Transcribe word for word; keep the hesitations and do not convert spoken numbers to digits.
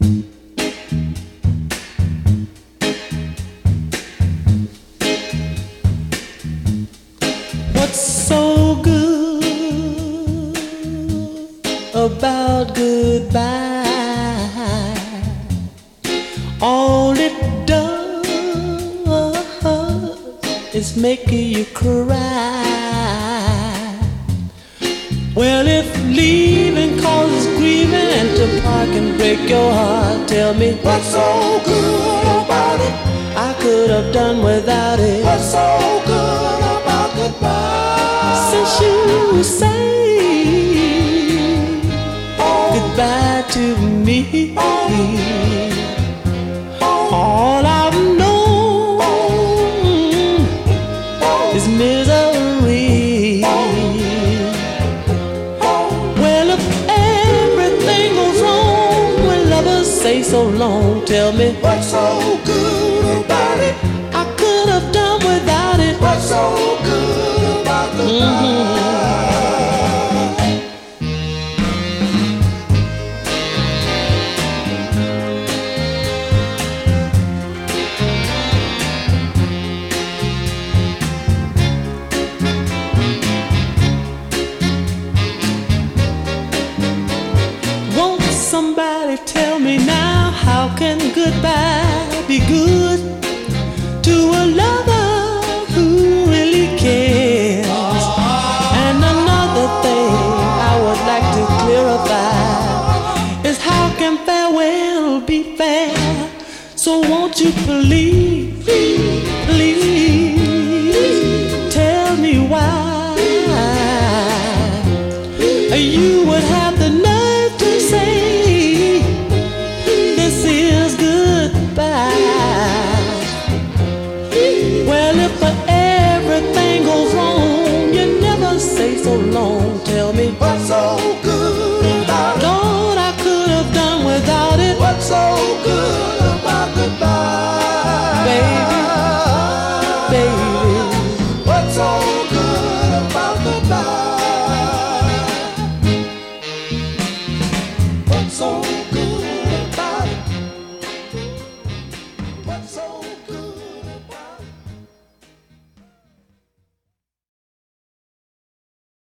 What's so good about goodbye? All it does is make you cry. Well, if leaving causes grieving and to part can break your heart, tell me what's so good about it? I could have done without it. What's so good about goodbye? Since you say oh, goodbye to me, oh, all I've known oh, is misery. Oh, well, if everything goes wrong when lovers say so long, tell me what's so good about it? I could have done without it. What's so good about goodbye? Mm-hmm. Won't somebody tell me now, how can goodbye be good to a lover who really cares? And another thing I would like to clarify is how can farewell be fair? So won't you please, please tell me why you would have the nerve to say this is goodbye. Well, if everything goes wrong, you never say so long.